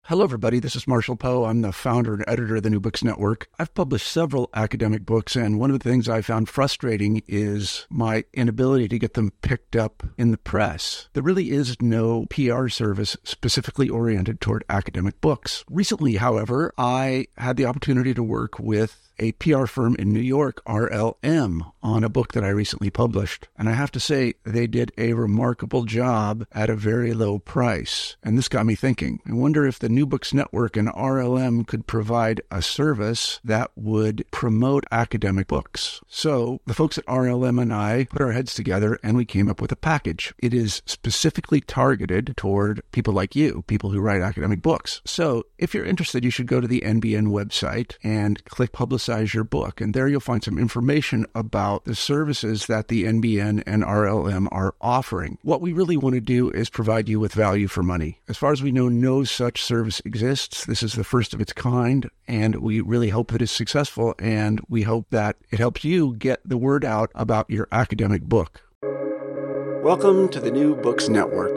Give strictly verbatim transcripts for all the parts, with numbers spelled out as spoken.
Hello, everybody. This is Marshall Poe. I'm the founder and editor of the New Books Network. I've published several academic books, and one of the things I found frustrating is my inability to get them picked up in the press. There really is no P R service specifically oriented toward academic books. Recently, however, I had the opportunity to work with a P R firm in New York, R L M, on a book that I recently published. And I have to say, they did a remarkable job at a very low price. And this got me thinking. I wonder if the New Books Network and R L M could provide a service that would promote academic books. So the folks at R L M and I put our heads together and we came up with a package. It is specifically targeted toward people like you, people who write academic books. So if you're interested, you should go to the N B N website and click Publicize your book. And there you'll find some information about the services that the N B N and R L M are offering. What we really want to do is provide you with value for money. As far as we know, no such service exists. This is the first of its kind, and we really hope that it's successful, and we hope that it helps you get the word out about your academic book. Welcome to the New Books Network.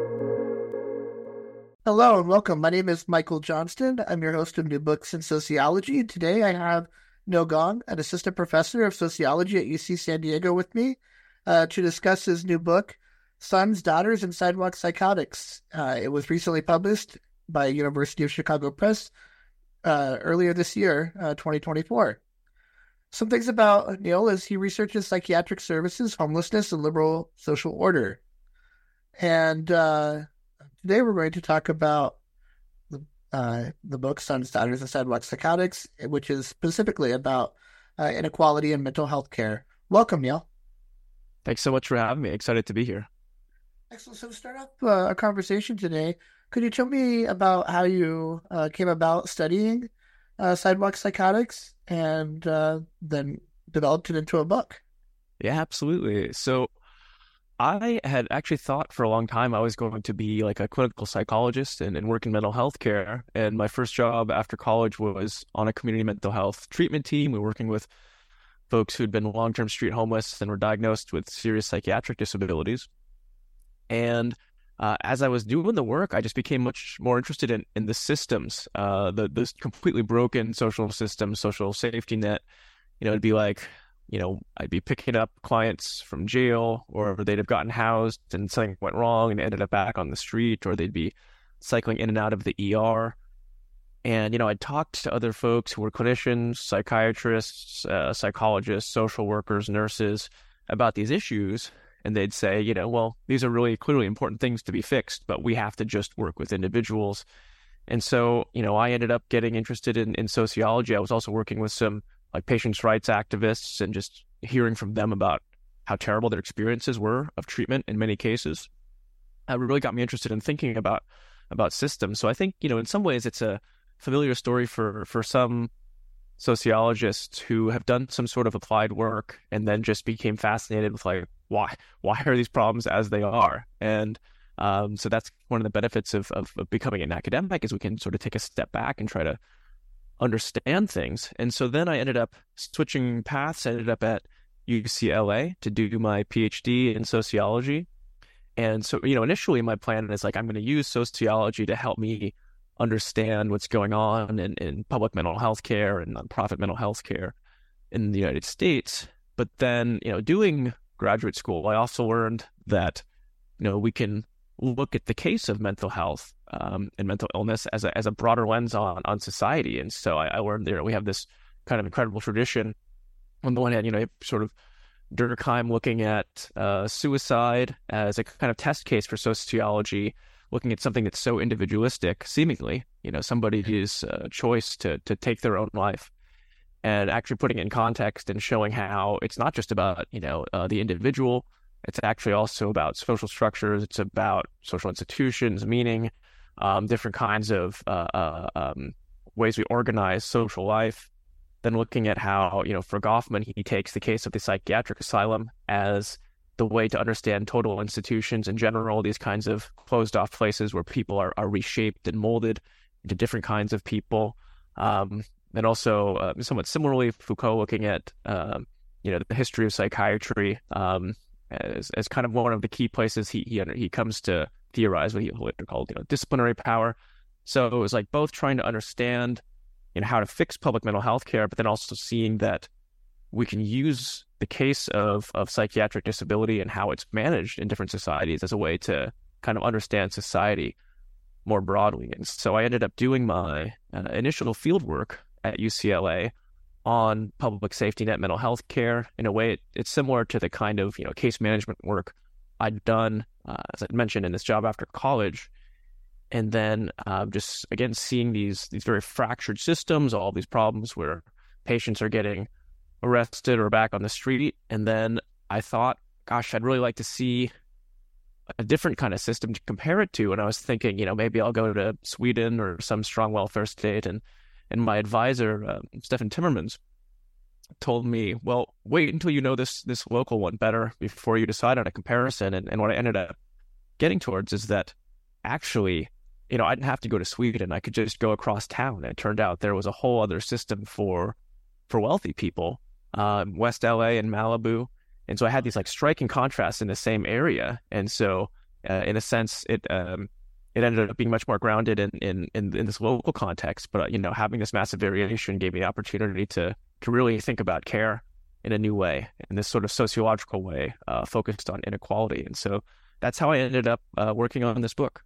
Hello and welcome. My name is Michael Johnston. I'm your host of New Books in Sociology. Today I have Noah Gong, an assistant professor of sociology at U C San Diego, with me uh, to discuss his new book, Sons, Daughters, and Sidewalk Psychotics. Uh, it was recently published by University of Chicago Press uh, earlier this year, uh, twenty twenty-four. Some things about Neil is he researches psychiatric services, homelessness, and liberal social order. And uh, today we're going to talk about the, uh, the book, Sons, Daughters, and Sidewalk Psychotics, which is specifically about uh, inequality in mental health care. Welcome, Neil. Thanks so much for having me. Excited to be here. Excellent. So to start off uh, our conversation today, could you tell me about how you uh, came about studying uh, sidewalk psychotics and uh, then developed it into a book? Yeah, absolutely. So I had actually thought for a long time I was going to be like a clinical psychologist and, and work in mental health care. And my first job after college was on a community mental health treatment team. We were working with folks who'd been long-term street homeless and were diagnosed with serious psychiatric disabilities. And uh, as I was doing the work, I just became much more interested in, in the systems, uh, the this completely broken social system, social safety net. You know, it'd be like, you know, I'd be picking up clients from jail, or they'd have gotten housed and something went wrong and ended up back on the street, or they'd be cycling in and out of the E R. And, you know, I'd talked to other folks who were clinicians, psychiatrists, uh, psychologists, social workers, nurses about these issues. And they'd say, you know, well, these are really clearly important things to be fixed, but we have to just work with individuals. And so, you know, I ended up getting interested in, in sociology. I was also working with some like patients' rights activists and just hearing from them about how terrible their experiences were of treatment in many cases. It really got me interested in thinking about about systems. So I think, you know, in some ways it's a familiar story for for some sociologists who have done some sort of applied work and then just became fascinated with like, why why are these problems as they are? And um, so that's one of the benefits of, of, of becoming an academic, is we can sort of take a step back and try to understand things. And so then I ended up switching paths. I ended up at U C L A to do my PhD in sociology. And so, you know, initially my plan is like, I'm going to use sociology to help me understand what's going on in, in public mental health care and nonprofit mental health care in the United States. But then, you know, doing graduate school, I also learned that, you know, we can look at the case of mental health um, and mental illness as a as a broader lens on on society. And so I, I learned there we have this kind of incredible tradition. On the one hand, you know, sort of Durkheim looking at uh, suicide as a kind of test case for sociology, looking at something that's so individualistic, seemingly, you know, somebody's uh, choice to to take their own life, and actually putting it in context and showing how it's not just about, you know, uh, the individual. It's actually also about social structures. It's about social institutions, meaning um, different kinds of uh, uh, um, ways we organize social life. Then looking at how, you know, for Goffman, he takes the case of the psychiatric asylum as the way to understand total institutions in general, these kinds of closed off places where people are, are reshaped and molded into different kinds of people. Um, and also, uh, somewhat similarly, Foucault looking at, uh, you know, the history of psychiatry, um, as as kind of one of the key places he he he comes to theorize what he what are called, you know, disciplinary power. So it was like both trying to understand, you know, how to fix public mental health care, but then also seeing that we can use the case of, of psychiatric disability and how it's managed in different societies as a way to kind of understand society more broadly. And so I ended up doing my uh, initial field work at U C L A on public safety net mental health care. In a way, it, it's similar to the kind of, you know, case management work I'd done, uh, as I mentioned, in this job after college. And then uh, just, again, seeing these these very fractured systems, all these problems where patients are getting arrested or back on the street. And then I thought, gosh, I'd really like to see a different kind of system to compare it to. And I was thinking, you know, maybe I'll go to Sweden or some strong welfare state. And and my advisor, uh, Stefan Timmermans, told me, well, wait until you know this this local one better before you decide on a comparison. And, and what I ended up getting towards is that actually, you know, I didn't have to go to Sweden. I could just go across town. And it turned out there was a whole other system for for wealthy people, uh, West L A and Malibu. And so I had these like striking contrasts in the same area. And so uh, in a sense, it um, it ended up being much more grounded in, in, in, in this local context. But, you know, having this massive variation gave me the opportunity to, to really think about care in a new way, in this sort of sociological way, uh, focused on inequality. And so that's how I ended up uh, working on this book.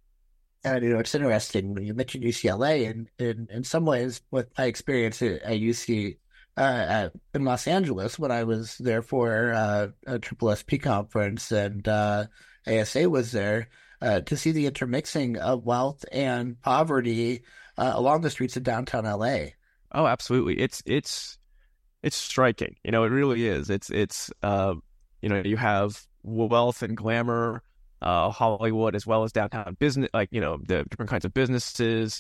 And, you know, it's interesting when you mentioned U C L A, and in, in some ways, what I experienced at, at U C uh, at, in Los Angeles when I was there for uh, a Triple S P conference, and uh, A S A was there, uh, to see the intermixing of wealth and poverty uh, along the streets of downtown L A. Oh, absolutely. It's it's it's striking. You know, it really is. It's it's uh, you know, you have wealth and glamour, uh, Hollywood, as well as downtown business, like, you know, the different kinds of businesses,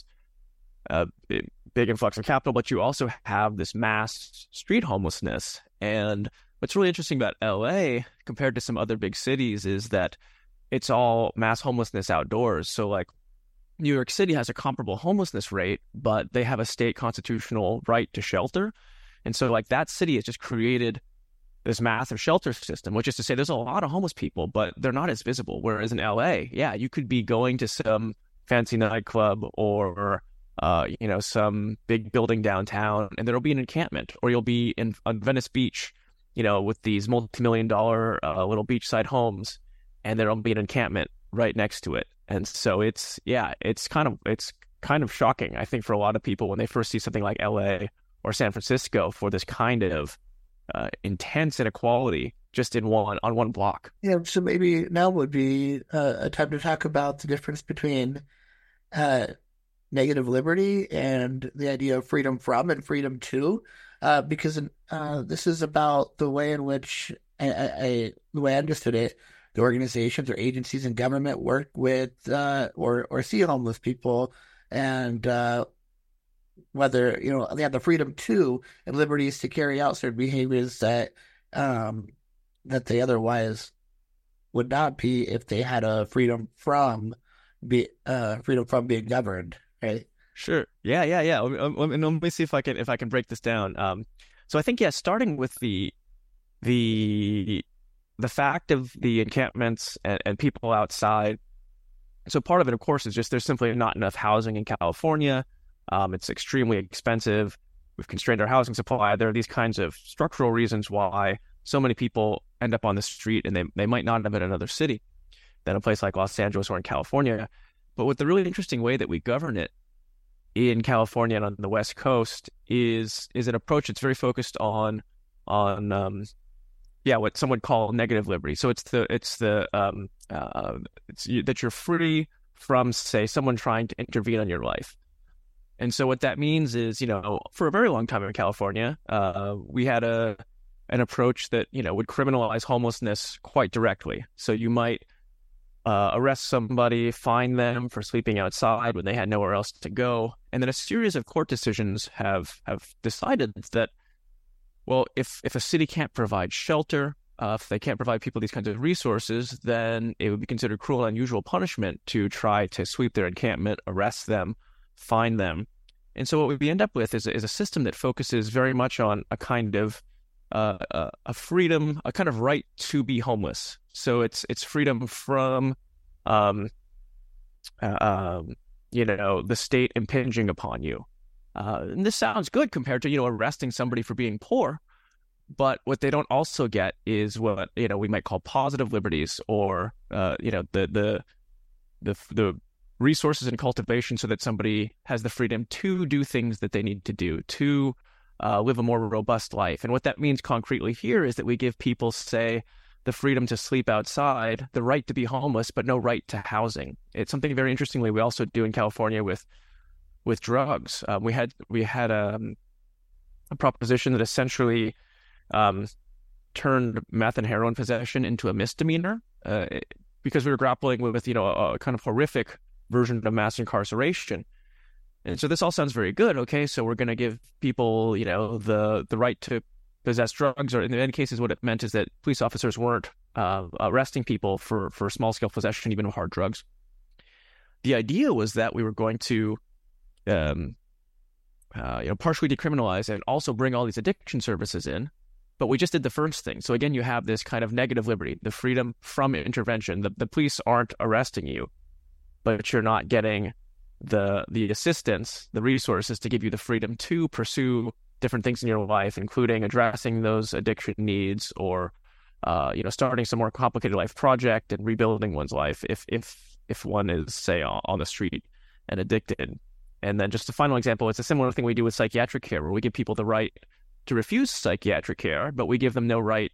uh, big influx of capital, but you also have this mass street homelessness. And what's really interesting about L A compared to some other big cities is that it's all mass homelessness outdoors. So like New York City has a comparable homelessness rate, but they have a state constitutional right to shelter. And so like that city has just created this massive shelter system, which is to say there's a lot of homeless people, but they're not as visible. Whereas in L A, yeah, you could be going to some fancy nightclub or, uh, you know, some big building downtown, and there'll be an encampment, or you'll be in on Venice Beach, you know, with these multi-million dollar uh, little beachside homes, and there'll be an encampment right next to it. And so it's, yeah, it's kind of, it's kind of shocking, I think, for a lot of people when they first see something like L A or San Francisco for this kind of uh, intense inequality just in one, on one block. Yeah, so maybe now would be uh, a time to talk about the difference between uh, negative liberty and the idea of freedom from and freedom to, uh, because uh, this is about the way in which, I, I, the way I understood it, the organizations or agencies in government work with uh, or or see homeless people, and uh, whether, you know, they have the freedom to and liberties to carry out certain behaviors that um, that they otherwise would not be if they had a freedom from be uh, freedom from being governed, right? Sure. Yeah, yeah, yeah. Let me, let me see if I can if I can break this down. Um, so I think, yeah, starting with the the the fact of the encampments and, and people outside. So part of it, of course, is just there's simply not enough housing in California. Um, it's extremely expensive. We've constrained our housing supply. There are these kinds of structural reasons why so many people end up on the street, and they, they might not have been in another city than a place like Los Angeles or in California. But with the really interesting way that we govern it in California and on the West Coast is is an approach that's very focused on on um, yeah, what some would call negative liberty. So it's the it's the um, uh, it's you, that you're free from, say, someone trying to intervene on your life. And so what that means is, you know, for a very long time in California, uh, we had a an approach that, you know, would criminalize homelessness quite directly. So you might uh, arrest somebody, fine them for sleeping outside when they had nowhere else to go, and then a series of court decisions have have decided that, well, if, if a city can't provide shelter, uh, if they can't provide people these kinds of resources, then it would be considered cruel and unusual punishment to try to sweep their encampment, arrest them, fine them. And so what we end up with is, is a system that focuses very much on a kind of uh, a, a freedom, a kind of right to be homeless. So it's it's freedom from, um, uh, um, you know, the state impinging upon you. Uh, and this sounds good compared to, you know, arresting somebody for being poor. But what they don't also get is what, you know, we might call positive liberties, or, uh, you know, the, the, the, the resources and cultivation so that somebody has the freedom to do things that they need to do, to uh, live a more robust life. And what that means concretely here is that we give people, say, the freedom to sleep outside, the right to be homeless, but no right to housing. It's something very interestingly we also do in California with with drugs. Um, we had we had a, a proposition that essentially um, turned meth and heroin possession into a misdemeanor uh, because we were grappling with, you know, a, a kind of horrific version of mass incarceration. And so this all sounds very good. Okay, so we're going to give people, you know, the the right to possess drugs, or in many cases, what it meant is that police officers weren't uh, arresting people for for small scale possession, even of hard drugs. The idea was that we were going to Um, uh, you know, partially decriminalize and also bring all these addiction services in, but we just did the first thing. So again, you have this kind of negative liberty, the freedom from intervention. The, the police aren't arresting you, but you're not getting the the assistance, the resources to give you the freedom to pursue different things in your life, including addressing those addiction needs, or uh, you know, starting some more complicated life project and rebuilding one's life if if if one is, say, on the street and addicted. And then just a final example, it's a similar thing we do with psychiatric care, where we give people the right to refuse psychiatric care, but we give them no right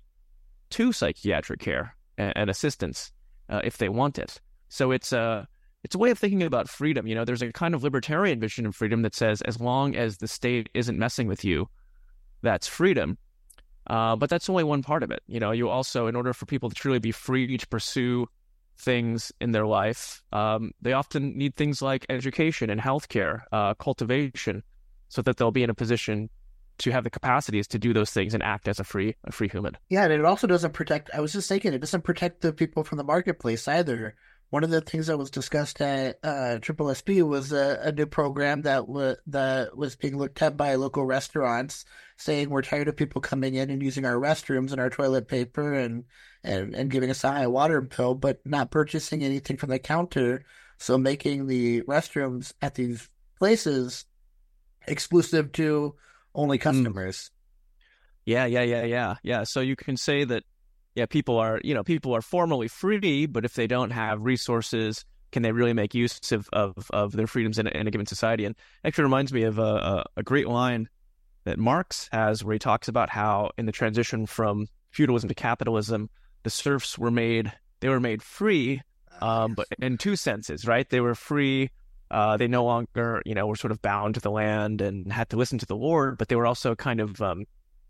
to psychiatric care and, and assistance uh, if they want it. So it's a, it's a way of thinking about freedom. You know, there's a kind of libertarian vision of freedom that says as long as the state isn't messing with you, that's freedom. Uh, but that's only one part of it. You know, you also, in order for people to truly be free to pursue things in their life, um, they often need things like education and healthcare, uh, cultivation, so that they'll be in a position to have the capacities to do those things and act as a free a free human. Yeah, and it also doesn't protect, I was just thinking, it doesn't protect the people from the marketplace either. One of the things that was discussed at uh, Triple S P was a, a new program that, w- that was being looked at by local restaurants, saying we're tired of people coming in and using our restrooms and our toilet paper and, and, and giving us a high water bill, but not purchasing anything from the counter. So making the restrooms at these places exclusive to only customers. Yeah, yeah, yeah, yeah, yeah. So you can say that, yeah, people are, you know, people are formally free, but if they don't have resources, can they really make use of of, of their freedoms in a, in a given society? And actually reminds me of a, a, a great line that Marx has, where he talks about how in the transition from feudalism to capitalism, the serfs were made, they were made free, um, but in two senses, right? They were free. Uh, they no longer, you know, were sort of bound to the land and had to listen to the Lord, but they were also kind of um,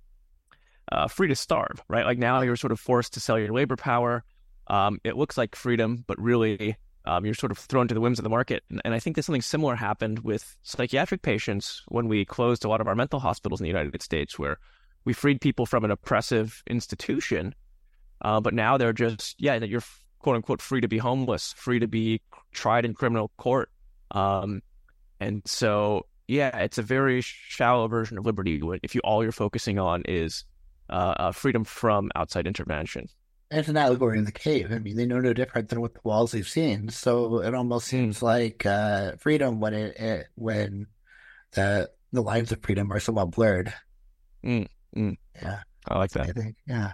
uh, free to starve, right? Like now you're sort of forced to sell your labor power. Um, it looks like freedom, but really um, you're sort of thrown to the whims of the market. And, and I think that something similar happened with psychiatric patients when we closed a lot of our mental hospitals in the United States, where we freed people from an oppressive institution, uh, but now they're just, yeah, that you're quote unquote free to be homeless, free to be tried in criminal court. Um, and so, yeah, it's a very shallow version of liberty if you all you're focusing on is uh, uh, freedom from outside intervention. It's an allegory in the cave. I mean, they know no different than what the walls they've seen. So it almost seems like uh, freedom when it, it when the the lines of freedom are somewhat blurred. Mm, mm. Yeah, I like that. I think, yeah.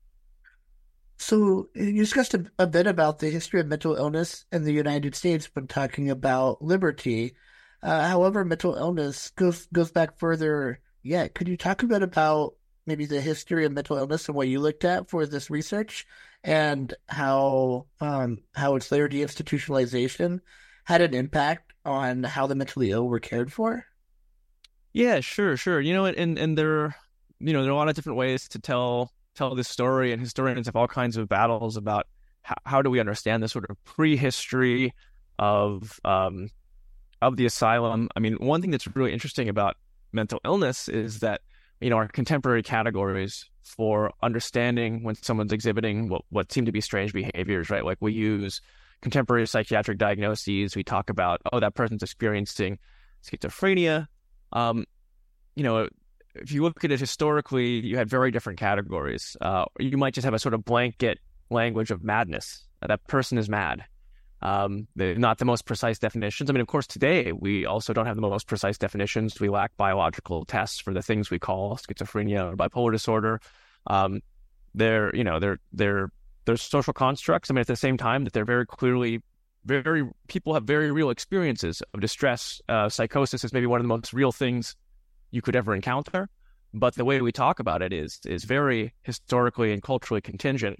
So you discussed a, a bit about the history of mental illness in the United States when talking about liberty. Uh, however, mental illness goes goes back further yet. Could you talk a bit about maybe the history of mental illness and what you looked at for this research, and how um, how its later deinstitutionalization had an impact on how the mentally ill were cared for? Yeah, sure, sure. You know, and and there, you know, there are a lot of different ways to tell. tell this story, and historians have all kinds of battles about how, how do we understand this sort of prehistory of um, of the asylum. I mean, one thing that's really interesting about mental illness is that, you know, our contemporary categories for understanding when someone's exhibiting what, what seem to be strange behaviors, right? Like we use contemporary psychiatric diagnoses. We talk about, oh, that person's experiencing schizophrenia. Um, you know, if you look at it historically, you had very different categories. Uh, you might just have a sort of blanket language of madness. That person is mad. Um, they're not the most precise definitions. I mean, of course, today we also don't have the most precise definitions. We lack biological tests for the things we call schizophrenia or bipolar disorder. Um, they're, you know, they're they're they're social constructs. I mean, at the same time that they're very clearly, very people have very real experiences of distress. Uh, psychosis is maybe one of the most real things you could ever encounter, but the way we talk about it is is very historically and culturally contingent.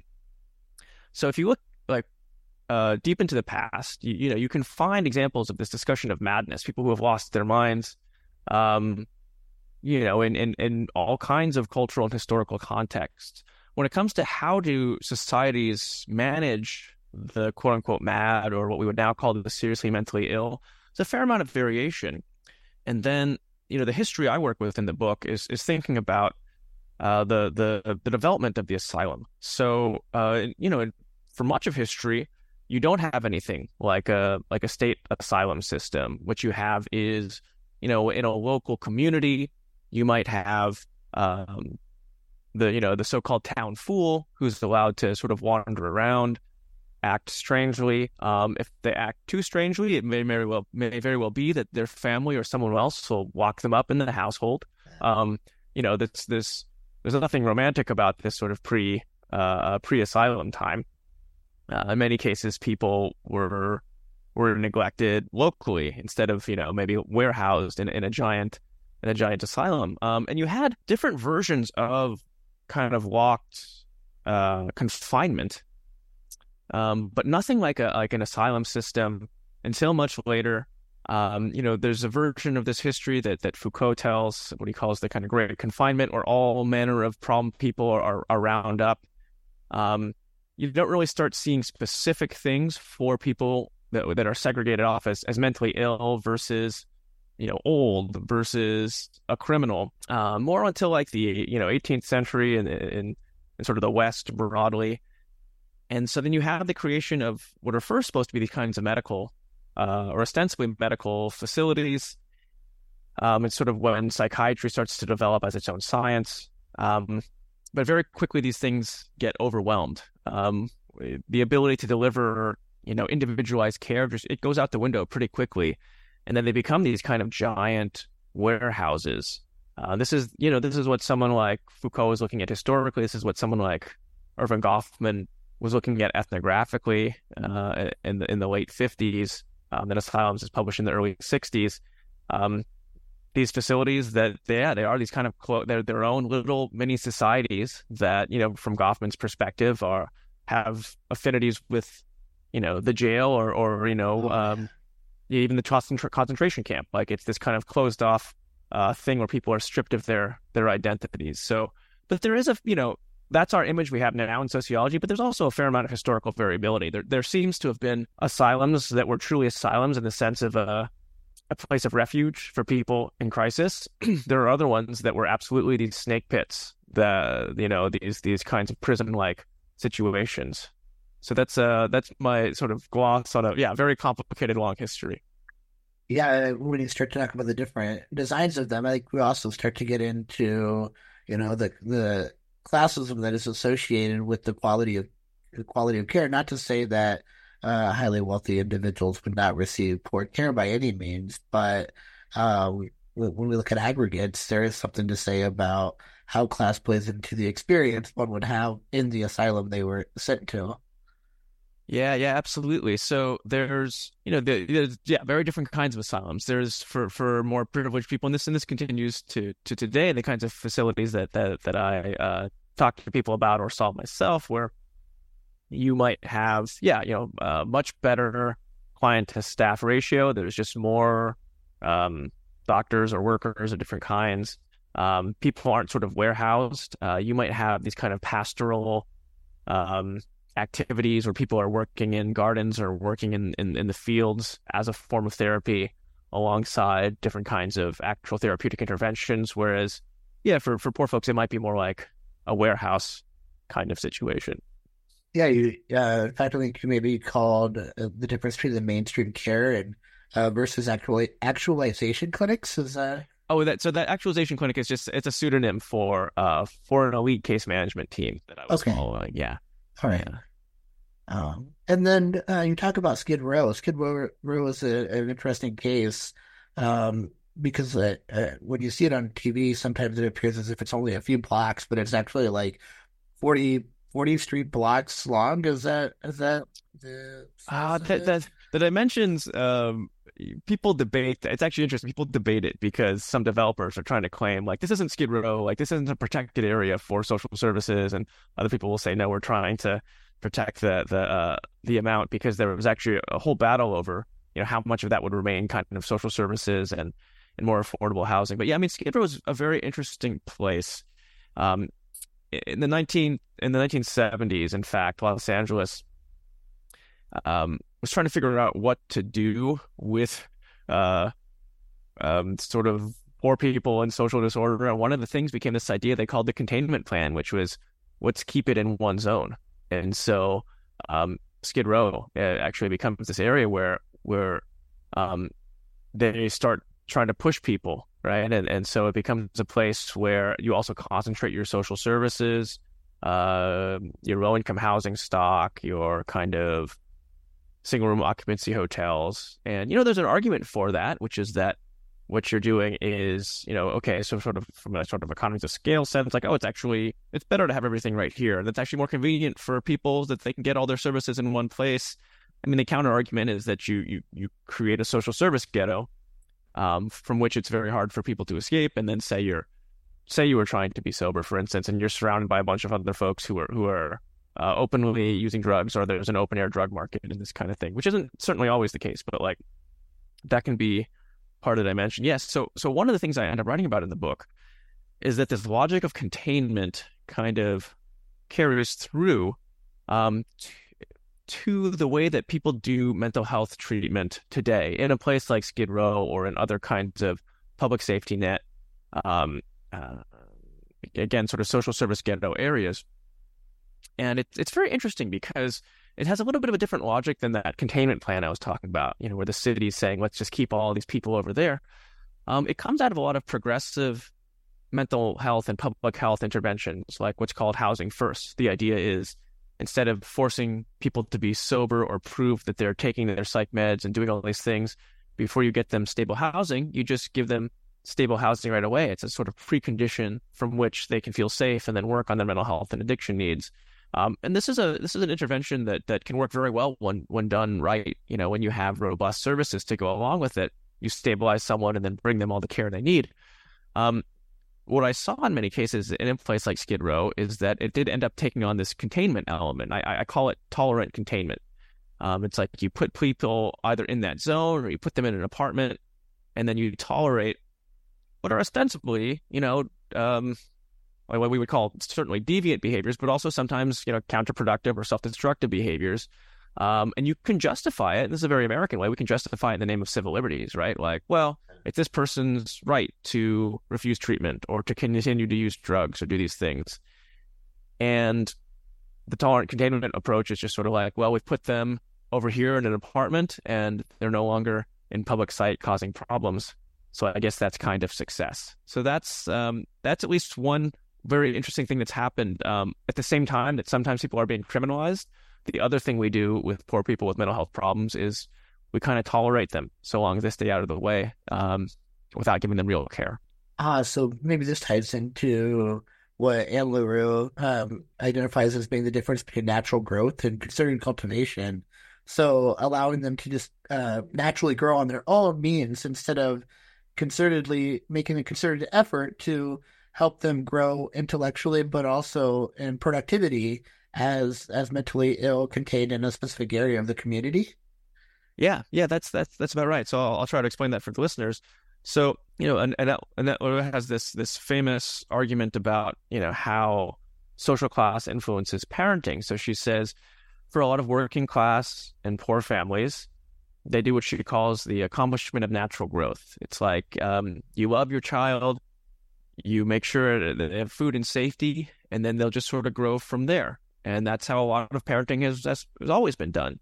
So if you look like uh, deep into the past, you, you know, you can find examples of this discussion of madness, people who have lost their minds, um, you know, in, in, in all kinds of cultural and historical contexts. When it comes to how do societies manage the quote unquote mad, or what we would now call the seriously mentally ill, there's a fair amount of variation. And then, you know, the history I work with in the book is is thinking about uh, the the the development of the asylum. So, uh, you know, for much of history, you don't have anything like a like a state asylum system. What you have is, you know, in a local community, you might have um, the you know the so-called town fool who's allowed to sort of wander around, act strangely. Um, if they act too strangely, it may very well may very well be that their family or someone else will lock them up in the household. Um, you know, this this there's nothing romantic about this sort of pre uh, pre-asylum time. Uh, in many cases, people were were neglected locally instead of, you know, maybe warehoused in, in a giant in a giant asylum. Um, and you had different versions of kind of locked uh, confinement. Um, but nothing like a like an asylum system until much later. Um, you know, there's a version of this history that that Foucault tells, what he calls the kind of great confinement, where all manner of problem people are, are, are round up. Um, you don't really start seeing specific things for people that that are segregated off as, as mentally ill versus, you know, old versus a criminal. Uh, more until like the, you know, eighteenth century and in, in sort of the West broadly. And so then you have the creation of what are first supposed to be these kinds of medical uh, or ostensibly medical facilities. Um, it's sort of when psychiatry starts to develop as its own science. Um, but very quickly, these things get overwhelmed. Um, the ability to deliver, you know, individualized care, just it goes out the window pretty quickly. And then they become these kind of giant warehouses. Uh, this is, you know, this is what someone like Foucault is looking at historically. This is what someone like Erving Goffman was looking at ethnographically uh, in the in the late fifties. Um, then Asylums is published in the early sixties. Um, these facilities that, they, yeah, they are these kind of, clo- they're their own little mini societies that, you know, from Goffman's perspective, are have affinities with, you know, the jail or, or you know, um, even the concentra- concentration camp. Like, it's this kind of closed off uh, thing where people are stripped of their their identities. So, but there is a, you know, that's our image we have now in sociology, but there's also a fair amount of historical variability. There there seems to have been asylums that were truly asylums in the sense of a, a place of refuge for people in crisis. There are other ones that were absolutely these snake pits, the you know, these these kinds of prison-like situations. So that's uh that's my sort of gloss on a yeah, very complicated long history. Yeah, when you start to talk about the different designs of them, I think we also start to get into, you know, the the classism that is associated with the quality of the quality of care. Not to say that uh, highly wealthy individuals would not receive poor care by any means, but uh, we, when we look at aggregates, there is something to say about how class plays into the experience one would have in the asylum they were sent to. Yeah, yeah, absolutely. So there's, you know, the, there's yeah, very different kinds of asylums. There's for, for more privileged people, and this and this continues to, to today. The kinds of facilities that that that I uh, talk to people about or saw myself, where you might have, yeah, you know, uh, much better client to staff ratio. There's just more um, doctors or workers of different kinds. Um, people aren't sort of warehoused. Uh, you might have these kind of pastoral Um, activities where people are working in gardens or working in, in, in the fields as a form of therapy alongside different kinds of actual therapeutic interventions. Whereas, yeah, for, for poor folks, it might be more like a warehouse kind of situation. Yeah, you, uh, in fact, I think you maybe called uh, the difference between the mainstream care and uh, versus actual actualization clinics. Is uh... Oh, that so that actualization clinic is just, it's a pseudonym for uh for an elite case management team that I was okay. following. Yeah. All right. Yeah. Um, and then uh, you talk about Skid Row. Skid Row, Row is a, an interesting case um, because uh, uh, when you see it on T V, sometimes it appears as if it's only a few blocks, but it's actually like forty, forty street blocks long. Is that is that the Uh, size of that, it? that, the dimensions, um, people debate. It's actually interesting. People debate it because some developers are trying to claim, like, this isn't Skid Row, like, this isn't a protected area for social services. And other people will say, no, we're trying to protect the, the, uh, the amount because there was actually a whole battle over, you know, how much of that would remain kind of social services and, and more affordable housing. But yeah, I mean, Skid Row is a very interesting place. Um, in the nineteen, in the nineteen seventies, in fact, Los Angeles, um, was trying to figure out what to do with uh, um, sort of poor people and social disorder. And one of the things became this idea they called the containment plan, which was let's keep it in one zone. And so um, Skid Row uh, actually becomes this area where where um, they start trying to push people, right? And and so it becomes a place where you also concentrate your social services, uh, your low-income housing stock, your kind of single room occupancy hotels. And, you know, there's an argument for that, which is that what you're doing is, you know, okay, so sort of from a sort of economies of scale sense, like, oh, it's actually, it's better to have everything right here. That's actually more convenient for people that they can get all their services in one place. I mean, the counter argument is that you you you create a social service ghetto um, from which it's very hard for people to escape. And then say you're, say you were trying to be sober, for instance, and you're surrounded by a bunch of other folks who are, who are, Uh, openly using drugs, or there's an open air drug market and this kind of thing, which isn't certainly always the case, but like that can be part of the dimension. Yes. So, so one of the things I end up writing about in the book is that this logic of containment kind of carries through um, t- to the way that people do mental health treatment today in a place like Skid Row or in other kinds of public safety net, um, uh, again, sort of social service ghetto areas. And it's it's very interesting because it has a little bit of a different logic than that containment plan I was talking about, you know, where the city is saying, let's just keep all these people over there. Um, it comes out of a lot of progressive mental health and public health interventions, like what's called housing first. The idea is instead of forcing people to be sober or prove that they're taking their psych meds and doing all these things before you get them stable housing, you just give them stable housing right away. It's a sort of precondition from which they can feel safe and then work on their mental health and addiction needs. Um, and this is a this is an intervention that that can work very well when when done right. You know, when you have robust services to go along with it, you stabilize someone and then bring them all the care they need. Um, what I saw in many cases in a place like Skid Row is that it did end up taking on this containment element. I, I call it tolerant containment. Um, it's like you put people either in that zone or you put them in an apartment, and then you tolerate what are ostensibly, you know, um, what we would call certainly deviant behaviors, but also sometimes, you know, counterproductive or self-destructive behaviors. Um, and you can justify it. This is a very American way. We can justify it in the name of civil liberties, right? Like, well, it's this person's right to refuse treatment or to continue to use drugs or do these things. And the tolerant containment approach is just sort of like, well, we've put them over here in an apartment and they're no longer in public sight causing problems. So I guess that's kind of success. So that's um, that's at least one very interesting thing that's happened. Um, at the same time that sometimes people are being criminalized, the other thing we do with poor people with mental health problems is we kind of tolerate them so long as they stay out of the way um, without giving them real care. Ah, so maybe this ties into what Anne LaRue um, identifies as being the difference between natural growth and concerted cultivation. So allowing them to just uh, naturally grow on their own means instead of concertedly making a concerted effort to help them grow intellectually, but also in productivity as as mentally ill contained in a specific area of the community. Yeah, yeah, that's that's that's about right. So I'll, I'll try to explain that for the listeners. So, you know, Annette, Annette has this this famous argument about, you know, how social class influences parenting. So she says, for a lot of working class and poor families, they do what she calls the accomplishment of natural growth. It's like um, you love your child, you make sure that they have food and safety, and then they'll just sort of grow from there. And that's how a lot of parenting has, has, has always been done.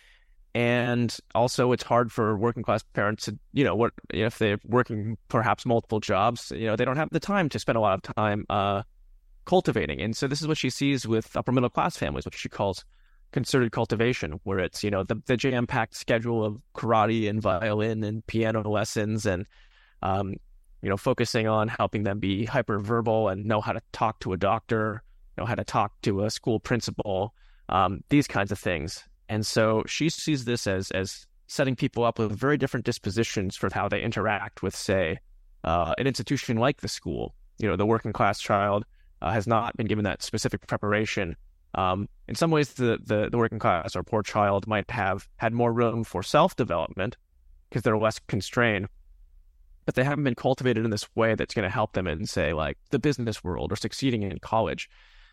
And also, it's hard for working class parents to, you know, what if they're working perhaps multiple jobs, you know, they don't have the time to spend a lot of time uh, cultivating. And so this is what she sees with upper middle class families, what she calls concerted cultivation, where it's, you know, the, the jam-packed schedule of karate and violin and piano lessons and, um, you know, focusing on helping them be hyperverbal and know how to talk to a doctor, know how to talk to a school principal, um, these kinds of things. And so she sees this as as setting people up with very different dispositions for how they interact with, say, uh, an institution like the school. You know, the working class child uh, has not been given that specific preparation. Um, in some ways, the, the the working class or poor child might have had more room for self-development because they're less constrained, but they haven't been cultivated in this way that's going to help them in, say, like the business world or succeeding in college.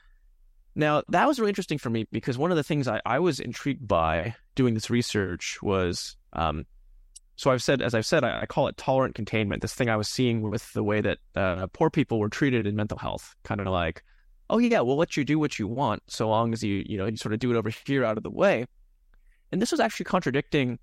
Now, that was really interesting for me because one of the things I, I was intrigued by doing this research was, um, so I've said, as I've said, I, I call it tolerant containment, this thing I was seeing with the way that uh, poor people were treated in mental health, kind of like, oh yeah, we'll let you do what you want so long as you, you know, you sort of do it over here out of the way. And this was actually contradicting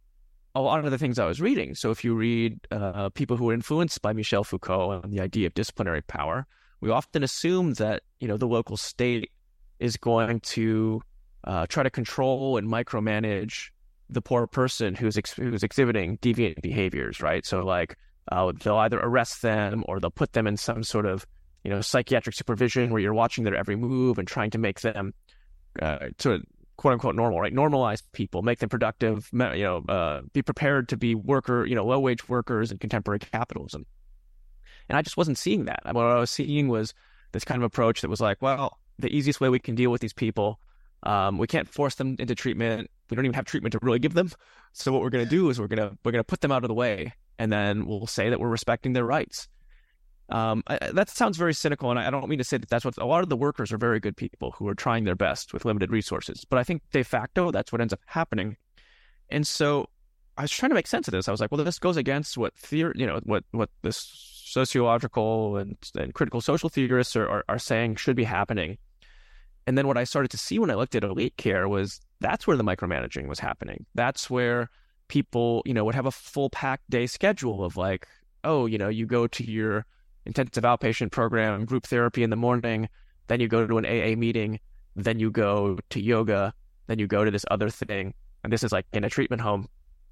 a lot of the things I was reading. So if you read uh, people who were influenced by Michel Foucault and the idea of disciplinary power, we often assume that, you know, the local state is going to uh, try to control and micromanage the poor person who's ex- who's exhibiting deviant behaviors, right? So like uh, they'll either arrest them or they'll put them in some sort of, you know, psychiatric supervision where you're watching their every move and trying to make them uh, sort of quote unquote normal, right? Normalize people, make them productive, you know, uh, be prepared to be worker, you know, low wage workers in contemporary capitalism. And I just wasn't seeing that. What I was seeing was this kind of approach that was like, well, the easiest way we can deal with these people, um, we can't force them into treatment. We don't even have treatment to really give them. So what we're going to do is we're going to we're going to put them out of the way, and then we'll say that we're respecting their rights. Um, I, that sounds very cynical, and I, I don't mean to say that that's what a lot of the workers are very good people who are trying their best with limited resources. But I think de facto that's what ends up happening. And so I was trying to make sense of this. I was like, well, this goes against what theory, you know, what what this sociological and, and critical social theorists are, are are saying should be happening. And then what I started to see when I looked at elite care was that's where the micromanaging was happening. That's where people, you know, would have a full packed day schedule of like, oh, you know, you go to your intensive outpatient program, group therapy in the morning, then you go to an A A meeting, then you go to yoga, then you go to this other thing. And this is like in a treatment home.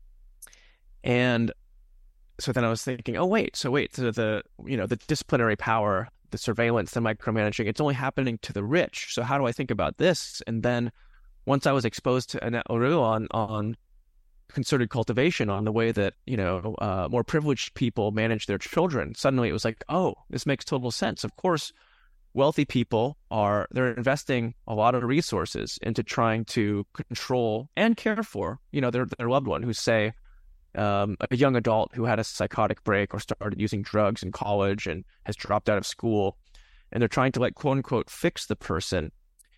And so then I was thinking, oh, wait, so wait, so the, you know, the disciplinary power, the surveillance, the micromanaging, it's only happening to the rich. So how do I think about this? And then once I was exposed to Annette LaRue on, on concerted cultivation, on the way that, you know, uh, more privileged people manage their children, suddenly it was like, oh, this makes total sense. Of course, wealthy people are, they're investing a lot of resources into trying to control and care for, you know, their, their loved one who's, say, Um, a young adult who had a psychotic break or started using drugs in college and has dropped out of school, and they're trying to like quote unquote fix the person,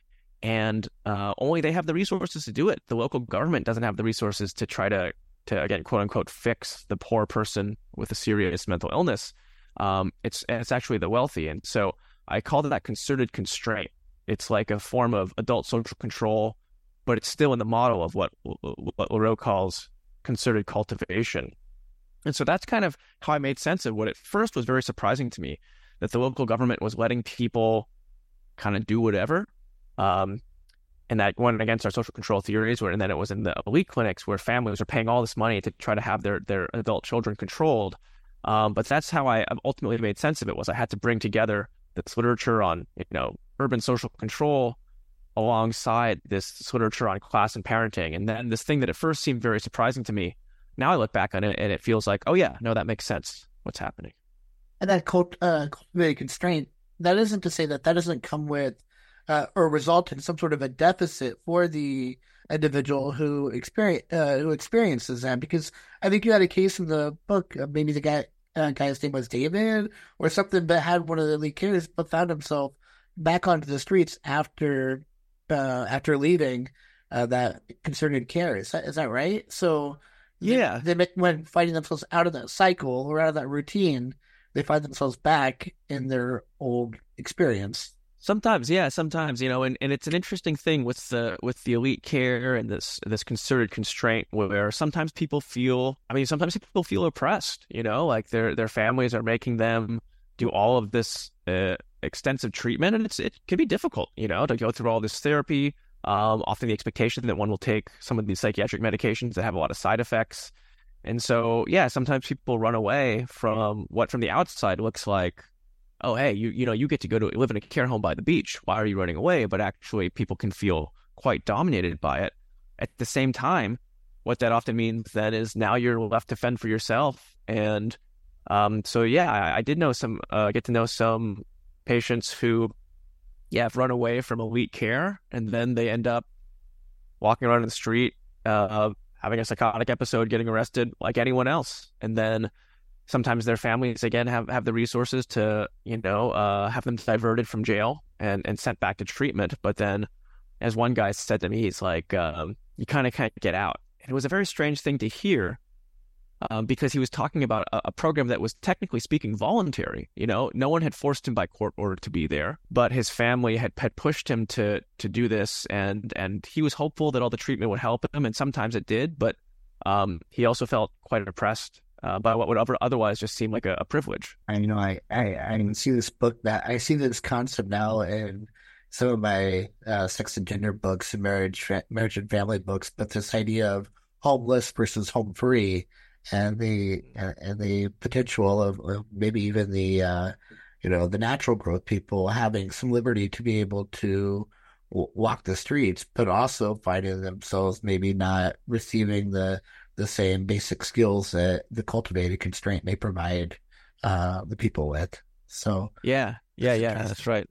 and uh, only they have the resources to do it. The local government doesn't have the resources to try to to again quote unquote fix the poor person with a serious mental illness. Um, it's it's actually the wealthy, and so I called it that concerted constraint. It's like a form of adult social control, but it's still in the model of what what LaRue calls concerted cultivation. And so that's kind of how I made sense of what at first was very surprising to me, that the local government was letting people kind of do whatever. Um, and that went against our social control theories, where, and then it was in the elite clinics where families are paying all this money to try to have their, their adult children controlled. Um, but that's how I ultimately made sense of it, was I had to bring together this literature on, you know, urban social control alongside this literature on class and parenting. And then this thing that at first seemed very surprising to me, now I look back on it and it feels like, oh yeah, no, that makes sense, what's happening. And that cult, uh, cultivated constraint, that isn't to say that that doesn't come with uh, or result in some sort of a deficit for the individual who experience uh, who experiences them. Because I think you had a case in the book, uh, maybe the guy uh, guy's name was David or something, but had one of the elite kids, but found himself back onto the streets after uh, after leaving uh, that concerted care. Is that is that right? So yeah, they, they make, when finding themselves out of that cycle or out of that routine, they find themselves back in their old experience. Sometimes, yeah, sometimes, you know, and, and it's an interesting thing with the with the elite care and this this concerted constraint, where sometimes people feel, I mean, sometimes people feel oppressed, you know, like their their families are making them do all of this uh, extensive treatment, and it's it can be difficult, you know, to go through all this therapy, Um, often the expectation that one will take some of these psychiatric medications that have a lot of side effects. And so, yeah, sometimes people run away from what from the outside looks like, oh, hey, you you know, you get to go to live in a care home by the beach. Why are you running away? But actually, people can feel quite dominated by it. At the same time, what that often means then is now you're left to fend for yourself. And um, so, yeah, I, I did know some, uh, get to know some patients who, yeah, have run away from elite care, and then they end up walking around in the street, uh, having a psychotic episode, getting arrested like anyone else. And then sometimes their families, again, have, have the resources to, you know, uh, have them diverted from jail and, and sent back to treatment. But then, as one guy said to me, he's like, um, you kind of can't get out. And it was a very strange thing to hear um, because he was talking about a, a program that was technically speaking voluntary. You know, no one had forced him by court order to be there, but his family had, had pushed him to to do this. And, and he was hopeful that all the treatment would help him. And sometimes it did, but um, he also felt quite oppressed uh, by what would otherwise just seem like a, a privilege. And, you know, I, I, I see this book that I see this concept now in some of my uh, sex and gender books and marriage, marriage and family books, but this idea of homeless versus home free, and the and the potential of, of maybe even the uh, you know the natural growth people having some liberty to be able to w- walk the streets, but also finding themselves maybe not receiving the the same basic skills that the cultivated constraint may provide uh, the people with. So yeah, yeah, yeah, that's right.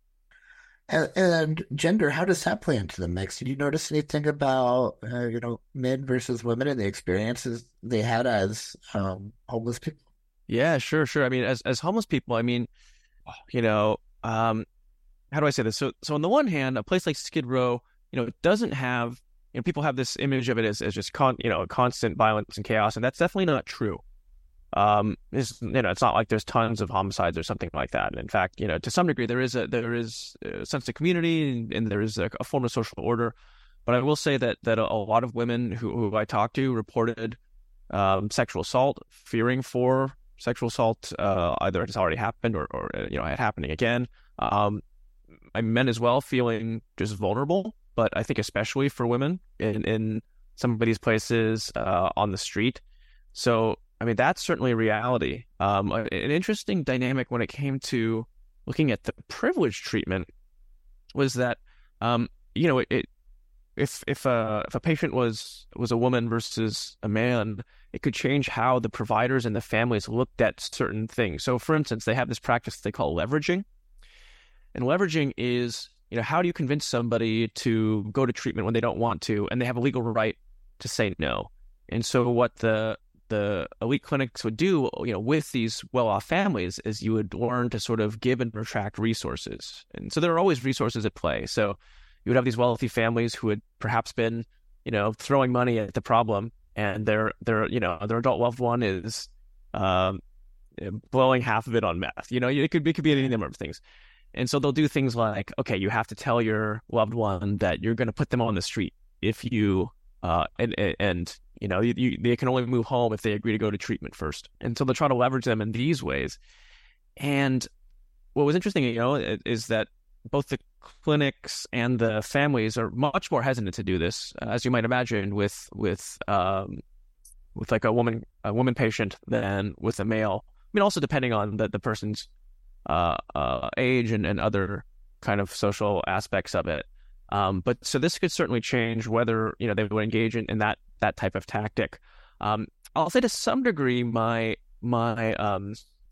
And, and gender, how does that play into the mix? Did you notice anything about, uh, you know, men versus women and the experiences they had as um, homeless people? Yeah, sure, sure. I mean, as as homeless people, I mean, you know, um, how do I say this? So, so on the one hand, a place like Skid Row, you know, it doesn't have, you know, people have this image of it as, as just con, you know, constant violence and chaos, and that's definitely not true. Um, it's, you know, it's not like there's tons of homicides or something like that. And in fact, you know, to some degree, there is a there is a sense of community and, and there is a, a form of social order. But I will say that that a, a lot of women who, who I talked to reported um, sexual assault, fearing for sexual assault, uh, either it has already happened or, or you know, it happening again. Um, men as well feeling just vulnerable, but I think especially for women in in some of these places uh, on the street. So. I mean, that's certainly a reality. Um, an interesting dynamic when it came to looking at the privilege treatment was that, um, you know, it, it if if a if a patient was was a woman versus a man, it could change how the providers and the families looked at certain things. So, for instance, they have this practice they call leveraging, and leveraging is, you know, how do you convince somebody to go to treatment when they don't want to, and they have a legal right to say no. And so, what the the elite clinics would do, you know, with these well-off families is you would learn to sort of give and retract resources. And so there are always resources at play. So you would have these wealthy families who had perhaps been, you know, throwing money at the problem, and their, their you know, their adult loved one is um, blowing half of it on meth. You know, it could, it could be any number of things. And so they'll do things like, okay, you have to tell your loved one that you're going to put them on the street if you, uh, and, and You know, you, you, they can only move home if they agree to go to treatment first. And so they'll try to leverage them in these ways. And what was interesting, you know, is that both the clinics and the families are much more hesitant to do this, as you might imagine, with with um, with like a woman a woman patient than with a male. I mean, also depending on the, the person's uh, uh, age and, and other kind of social aspects of it. Um, but so this could certainly change whether, you know, they would engage in, in that that type of tactic. Um, I'll say to some degree, my my um,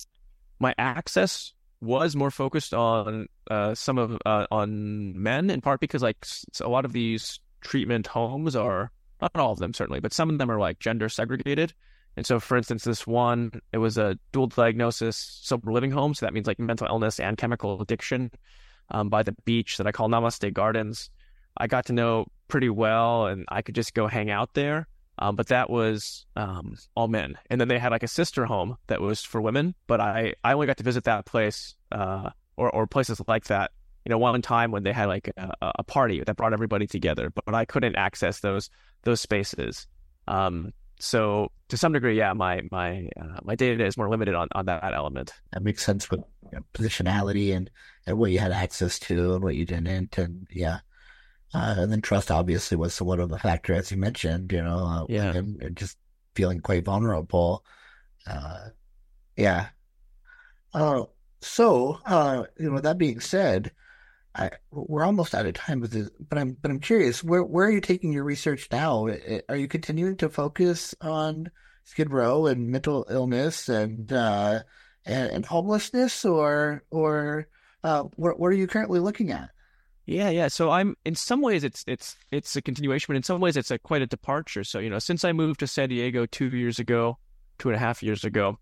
my access was more focused on uh, some of uh, on men, in part because like a lot of these treatment homes are, not all of them certainly, but some of them are like gender segregated. And so, for instance, this one, it was a dual diagnosis sober living home, so that means like mental illness and chemical addiction. Um, by the beach that I call Namaste Gardens. I got to know pretty well, and I could just go hang out there. Um, but that was um, all men. And then they had like a sister home that was for women, but I, I only got to visit that place uh, or, or places like that, you know, one time when they had like a, a party that brought everybody together, but, but I couldn't access those those spaces. Um, so to some degree, yeah, my my uh, my day-to-day is more limited on, on that element. That makes sense with, you know, positionality and, and what you had access to and what you didn't. And yeah. Uh, and then trust obviously was somewhat of a factor, as you mentioned, you know, uh, Yeah. and, and just feeling quite vulnerable. Uh, yeah. Uh, so, uh, you know, that being said, I, we're almost out of time with this, but I'm, but I'm curious, where, where are you taking your research now? I- Are you continuing to focus on Skid Row and mental illness and, uh, and, and homelessness, or, or, uh, what, what are you currently looking at? Yeah, yeah. So I'm in some ways it's it's it's a continuation, but in some ways it's a quite a departure. So, you know, since I moved to San Diego two years ago, two and a half years ago,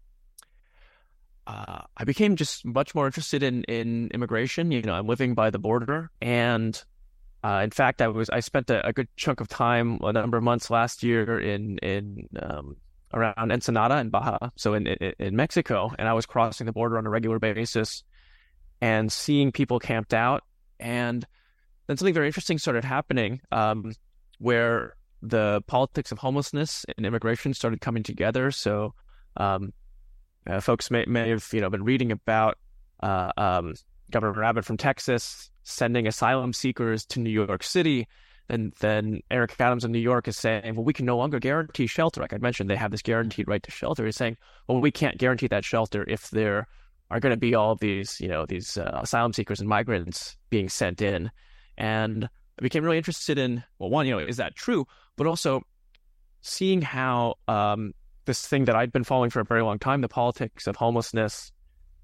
uh, I became just much more interested in in immigration. You know, I'm living by the border, and uh, in fact, I was I spent a, a good chunk of time, a number of months last year in in um, around Ensenada and Baja, so in, in in Mexico, and I was crossing the border on a regular basis and seeing people camped out. And then something very interesting started happening, um, where the politics of homelessness and immigration started coming together. So um, uh, folks may, may have you know been reading about uh, um, Governor Abbott from Texas sending asylum seekers to New York City. And then Eric Adams of New York is saying, well, we can no longer guarantee shelter. Like I mentioned, they have this guaranteed right to shelter. He's saying, well, we can't guarantee that shelter if there are going to be all of these, you know, these uh, asylum seekers and migrants being sent in. And I became really interested in, well, one, you know, is that true? But also seeing how um, this thing that I'd been following for a very long time, the politics of homelessness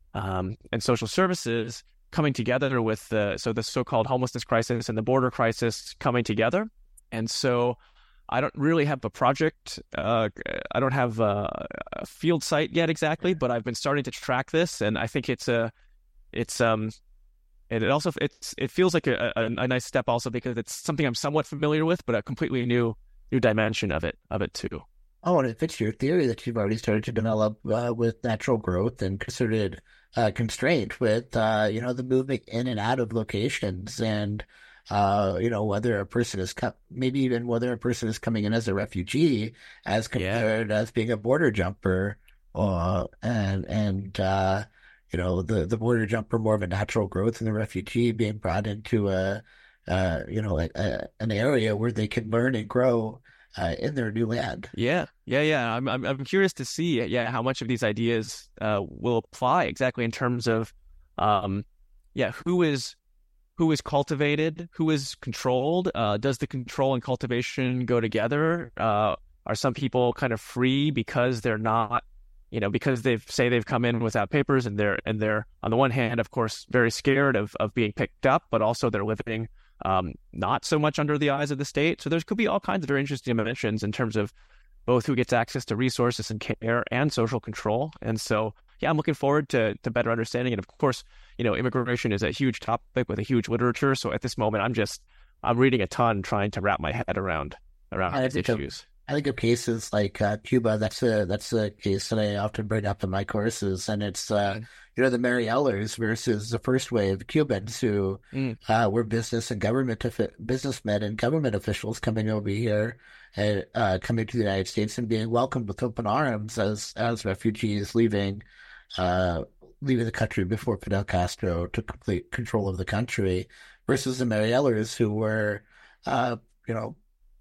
um, and social services coming together with the, so the so-called homelessness crisis and the border crisis coming together. And so I don't really have a project. Uh, I don't have a, a field site yet exactly, but I've been starting to track this, and I think it's a, it's um, and it also it's it feels like a, a, a nice step also because it's something I'm somewhat familiar with, but a completely new new dimension of it of it too. Oh, and it fits your theory that you've already started to develop uh, with natural growth and concerted uh, constraint with, uh, you know, the moving in and out of locations and, uh, you know, whether a person is, co- maybe even whether a person is coming in as a refugee as compared as being a border jumper, uh, and, and, uh, you know, the, the border jumper more of a natural growth and the refugee being brought into a, uh, you know, a, a, an area where they can learn and grow Uh, in their new land. Yeah, yeah, yeah. I'm I'm I'm curious to see, yeah, how much of these ideas uh, will apply exactly in terms of, um, yeah, who is who is cultivated, who is controlled. Uh, does the control and cultivation go together? Uh, are some people kind of free because they're not, you know, because they've say they've come in without papers and they're and they're on the one hand, of course, very scared of of being picked up, but also they're living um, not so much under the eyes of the state. So there could be all kinds of very interesting dimensions in terms of both who gets access to resources and care and social control. And so, yeah, I'm looking forward to to better understanding it. Of course, you know, immigration is a huge topic with a huge literature. So at this moment, I'm just I'm reading a ton, trying to wrap my head around around I these think of, issues. I think of cases like uh, Cuba. That's a that's a case that I often bring up in my courses, and it's uh, you know the Marielers versus the first wave Cubans who Mm. uh, were business and government businessmen and government officials coming over here, and uh, coming to the United States and being welcomed with open arms as as refugees leaving uh, leaving the country before Fidel Castro took complete control of the country, versus the Marielers who were uh, you know.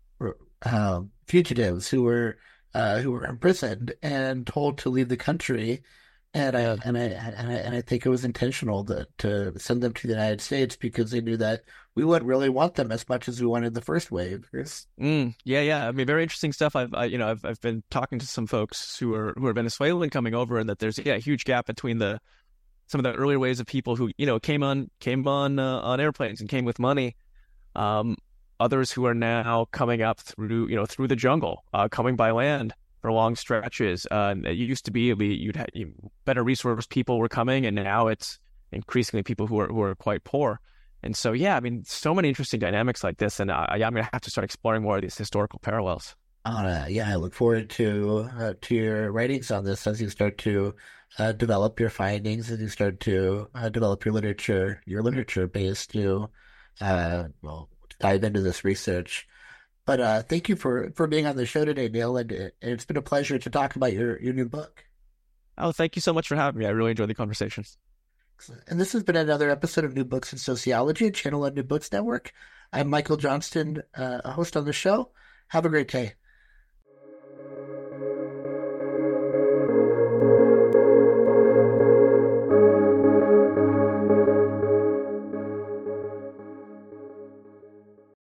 Um, fugitives who were uh, who were imprisoned and told to leave the country, and I Yeah. and I and I, and I think it was intentional to to send them to the United States because they knew that we wouldn't really want them as much as we wanted the first wave. Mm, yeah, yeah. I mean, very interesting stuff. I've, I, you know, I've I've been talking to some folks who are who are Venezuelan coming over, and that there's yeah a huge gap between the some of the earlier waves of people who you know came on came on uh, on airplanes and came with money. Um, others who are now coming up through you know through the jungle, uh, coming by land for long stretches. Uh, it used to be you'd have you, better resourced people were coming, and now it's increasingly people who are who are quite poor. And so, yeah, I mean, so many interesting dynamics like this, and I, I'm going to have to start exploring more of these historical parallels. Uh, yeah, I look forward to uh, to your writings on this as you start to uh, develop your findings, as you start to uh, develop your literature, your literature base to uh, well dive into this research. But uh, thank you for, for being on the show today, Neil, and, and it's been a pleasure to talk about your, your new book. Oh, thank you so much for having me. I really enjoyed the conversation. And this has been another episode of New Books in Sociology, a channel on New Books Network. I'm Michael Johnston, uh, a host on the show. Have a great day.